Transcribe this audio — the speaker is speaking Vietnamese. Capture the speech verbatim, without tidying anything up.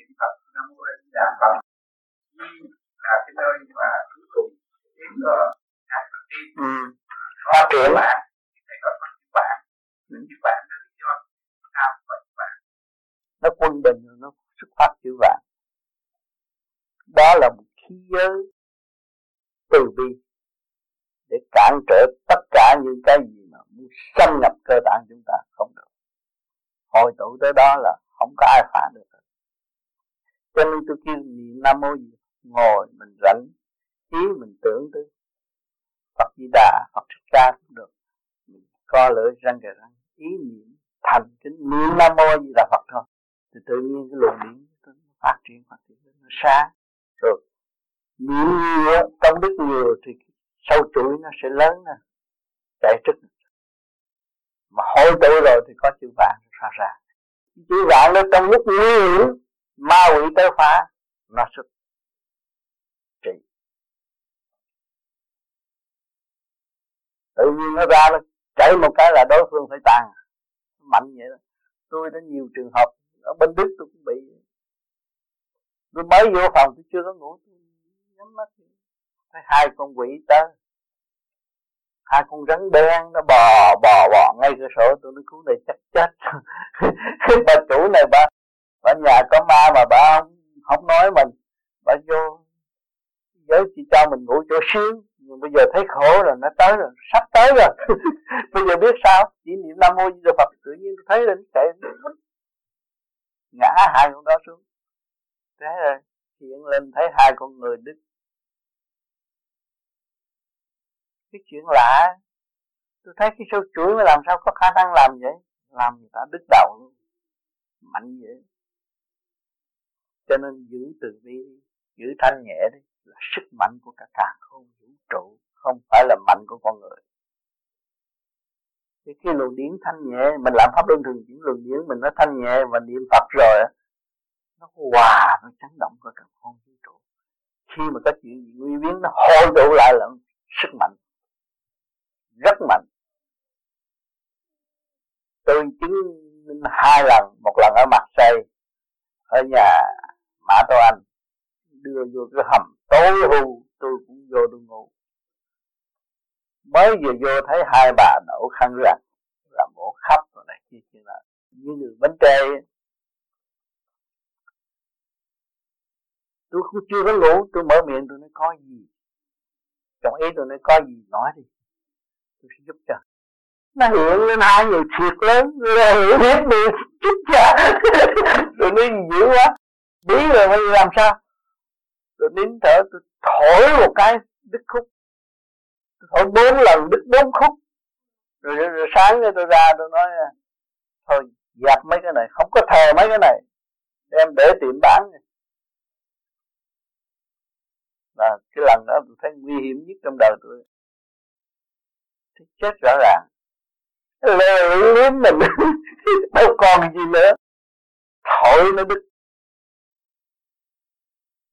niệm Phật Nam Mô A Di Đà Phật là cái nơi mà cuối cùng tiến vào hai phần tim phát triển bạn thầy nói bằng những bạn những bạn đó lý do sao và những bạn nó quân bình nó xuất phát chữ vạn. Đó là một khí giới từ bi để cản trở tất cả những cái gì mà muốn xâm nhập cơ bản chúng ta không được. Hội tụ tới đó là không có ai phá được. Cho nên tôi kêu niệm Nam Mô gì ngồi mình rảnh, ý mình tưởng tới Phật Di Đà, Phật Thích Ca cũng được. Mình co lưỡi răng kề răng, ý niệm thành kính niệm Nam Mô Di Đà Phật thôi. Thì tự nhiên cái luồng điển nó phát triển phát triển nó sáng. Rồi niệm nhiều, công đức nhiều thì sâu chuỗi nó sẽ lớn nè, chạy trước. Mà hội tụ rồi thì có chữ vạn ra ra. Chữ vạn nó trong lúc nguy hiểm, ma quỷ tới phá, nó xuất trị. Tự nhiên nó ra nó chảy một cái là đối phương phải tàn, mạnh vậy đó. Tôi đã nhiều trường hợp ở bên Đức tôi cũng bị. Tôi mới vô phòng tôi chưa có ngủ, tôi nhắm mắt thấy hai con quỷ tới, hai con rắn đen nó bò bò bò ngay cửa sổ. Tôi nói cứu này chắc chết. Bà chủ này bà bà nhà có ma mà bà không, không nói mình, bà vô giới chỉ cho mình ngủ chỗ xuyên. Nhưng bây giờ thấy khổ rồi, nó tới rồi, sắp tới rồi. Bây giờ biết sao? Chỉ niệm Nam Mô Di Đà Phật tự nhiên tôi thấy lên chạy ngã hai con đó xuống. Thế rồi hiện lên thấy hai con người Đức. Cái chuyện lạ, tôi thấy cái số chuỗi mà làm sao có khả năng làm vậy, làm người ta đứt đầu luôn, mạnh vậy. Cho nên giữ từ bi, giữ thanh nhẹ đi là sức mạnh của cả càn khôn vũ trụ, không phải là mạnh của con người. Thì khi luồng điển thanh nhẹ, mình làm pháp luân thường chuyển luồng điển mình nó thanh nhẹ và niệm Phật rồi á, nó hòa, nó chấn động của càn khôn vũ trụ. Khi mà có chuyện gì nguy biến nó hội tụ lại là sức mạnh rất mạnh. Tôi chứng minh hai lần, một lần ở Marseille, ở nhà Mã Tô Anh, đưa vô cái hầm tối hù, tôi cũng vô tôi ngủ. Mới vừa vô thấy hai bà nổ khăn rằn, làm bộ khóc rồi này kia kia là như người bánh tre. Tôi cũng chưa có ngủ, tôi mở miệng tôi nói có gì, trong ý tôi nói có gì nói đi, tôi sẽ giúp cho. Nó hiện lên hai người thiệt lớn, rồi hiểu hết đi, chút cha. Rồi nó dữ quá, bí rồi bây giờ làm sao? Rồi nín thở, tôi thổi một cái đứt khúc. Tôi thổi bốn lần đứt bốn khúc. Rồi, rồi, rồi sáng rồi tôi ra tôi nói, thôi dẹp mấy cái này, không có thờ mấy cái này, đem để tiệm bán. Là cái lần đó tôi thấy nguy hiểm nhất trong đời tôi. Thì chết rõ ràng. Lê liếm mình đâu còn gì nữa, thổi nó đứt.